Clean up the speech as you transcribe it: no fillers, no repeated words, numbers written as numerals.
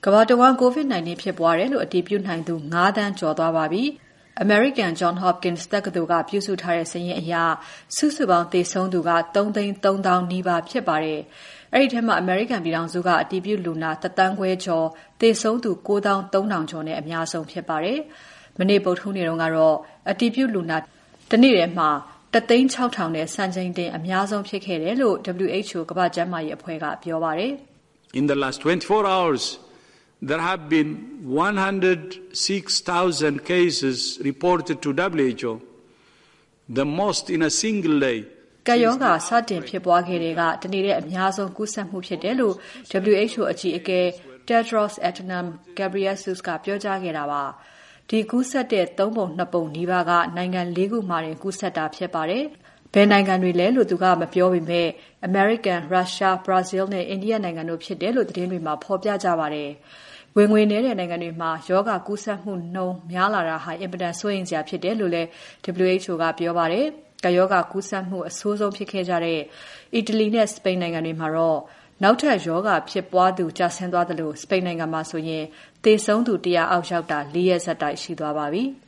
ကမ္ဘာတဝန်း COVID-19 ဖြစ်ပွားတယ်လို့အတည်ပြုနိုင်သူ ၅ သန်းကျော်သွားပါပြီ။ အမေရိကန် Johns Hopkins တက္ကသိုလ်ကပြုစုထားတဲ့စာရင်းအရစုစုပေါင်းသေဆုံးသူက 3,300,000 နီးပါးဖြစ်ပါတယ်။ အဲဒီထဲမှာအမေရိကန်ပြည်ထောင်စုကအတည်ပြုလူနာ 1,500,000 ကျော်၊ သေဆုံးသူ 9,300 ကျော်နဲ့အများဆုံးဖြစ်ပါတယ်။ မနေ့ ဗုဒ္ဓဟူးနေ့တုန်းကတော့ အတည်ပြုလူနာတနေ့ထဲမှာ 1,600,000 နဲ့စံချိန်တင်အများဆုံးဖြစ်ခဲ့တယ်လို့ WHO ကမ္ဘာ့ကျန်းမာရေးအဖွဲ့ကပြောပါတယ်။ In the last 24 hours, there have been 106,000 cases reported to WHO, the most in a single day. ကပ်ရောဂါစတင်ဖြစ်ပွားခဲ့တဲ့ကတနေ့တဲ့အများဆုံးကူးစက်မှုဖြစ်တယ်လို့ WHO အကြီးအကဲ Tedros Adhanom Ghebreyesus ကပြောကြားခဲ့တာပါ။ ဒီကူးစက်တဲ့ ၃ ပုံ 2 ပုံနီးပါးကနိုင်ငံ ၄ ခုမှာတင်ကူးစက်တာဖြစ်ပါတယ်။ ဘယ်နိုင်ငံတွေလဲလို့သူကမပြောပေမဲ့ အမေရိကန်၊ ရုရှား၊ ဘရာဇီးနဲ့ အိန္ဒိယနိုင်ငံတို့ဖြစ်တယ်လို့သတင်းတွေမှာဖော်ပြကြပါတယ်။ ဝင်ငွေနည်းတဲ့နိုင်ငံတွေမှာရောဂါကူးစက်မှုနှုန်းများလာတာဟာအင်မတန်စိုးရိမ်စရာဖြစ်တယ်လို့လည်း WHO ကပြောပါတယ်။ ကပ်ရောဂါကူးစက်မှုအဆိုးဆုံးဖြစ်ခဲ့ကြတဲ့အီတလီနဲ့ စပိန်နိုင်ငံတွေမှာတော့နောက်ထပ်ရောဂါဖြစ်ပွားသူကျဆင်းသွားသလို စပိန်နိုင်ငံမှာဆိုရင်သေဆုံးသူ 100 အောက်ရောက်တာ 4 ရက်ဆက်တိုက်ရှိသွားပါပြီ။